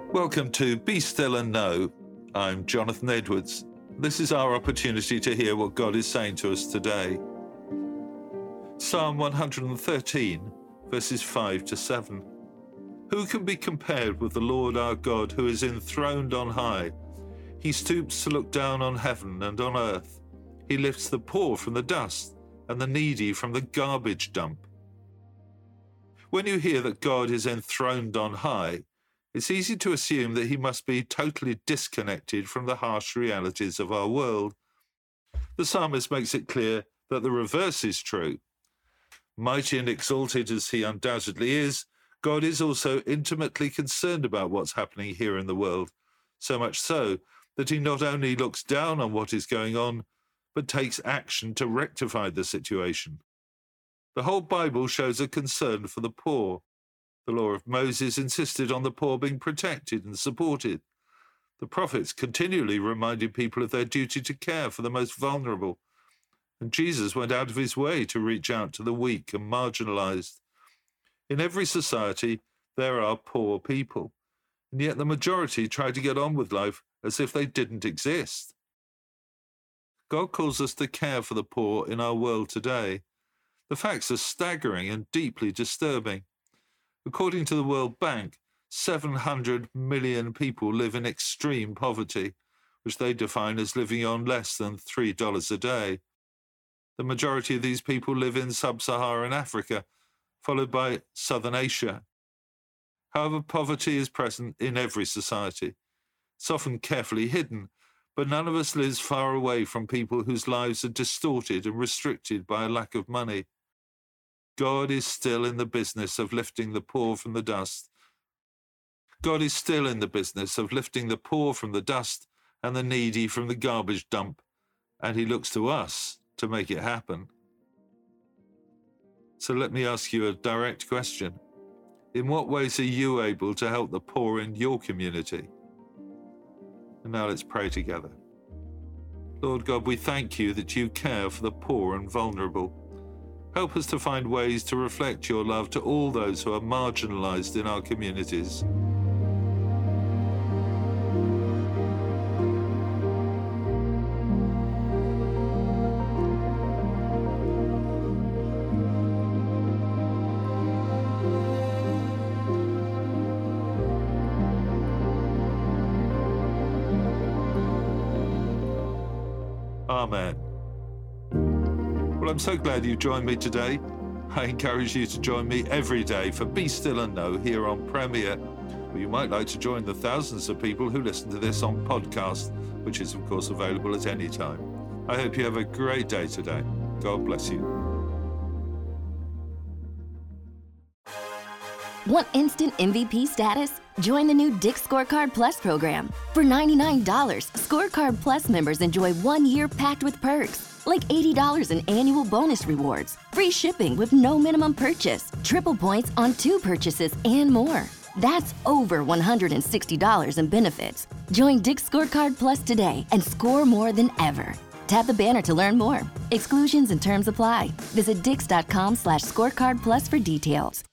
Welcome to Be Still and Know. I'm Jonathan Edwards. This is our opportunity to hear what God is saying to us today. Psalm 113, verses 5 to 7. Who can be compared with the Lord our God, who is enthroned on high? He stoops to look down on heaven and on earth. He lifts the poor from the dust and the needy from the garbage dump. When you hear that God is enthroned on high, it's easy to assume that he must be totally disconnected from the harsh realities of our world. The psalmist makes it clear that the reverse is true. Mighty and exalted as he undoubtedly is, God is also intimately concerned about what's happening here in the world, so much so that he not only looks down on what is going on, but takes action to rectify the situation. The whole Bible shows a concern for the poor. The law of Moses insisted on the poor being protected and supported. The prophets continually reminded people of their duty to care for the most vulnerable. And Jesus went out of his way to reach out to the weak and marginalized. In every society, there are poor people, and yet the majority try to get on with life as if they didn't exist. God calls us to care for the poor in our world today. The facts are staggering and deeply disturbing. According to the World Bank, 700 million people live in extreme poverty, which they define as living on less than $3 a day. The majority of these people live in sub-Saharan Africa, followed by Southern Asia. However, poverty is present in every society. It's often carefully hidden, but none of us lives far away from people whose lives are distorted and restricted by a lack of money. God is still in the business of lifting the poor from the dust. God is still in the business of lifting the poor from the dust and the needy from the garbage dump, and he looks to us to make it happen. So let me ask you a direct question. In what ways are you able to help the poor in your community? And now let's pray together. Lord God, we thank you that you care for the poor and vulnerable. Help us to find ways to reflect your love to all those who are marginalized in our communities. Amen. Well, I'm so glad you joined me today. I encourage you to join me every day for Be Still and Know here on Premier. Or you might like to join the thousands of people who listen to this on podcast, which is, of course, available at any time. I hope you have a great day today. God bless you. Want instant MVP status? Join the new Dick's Scorecard Plus program. For $99, Scorecard Plus members enjoy 1 year packed with perks, like $80 in annual bonus rewards, free shipping with no minimum purchase, triple points on 2 purchases, and more. That's over $160 in benefits. Join Dick's Scorecard Plus today and score more than ever. Tap the banner to learn more. Exclusions and terms apply. Visit dix.com/scorecardplus for details.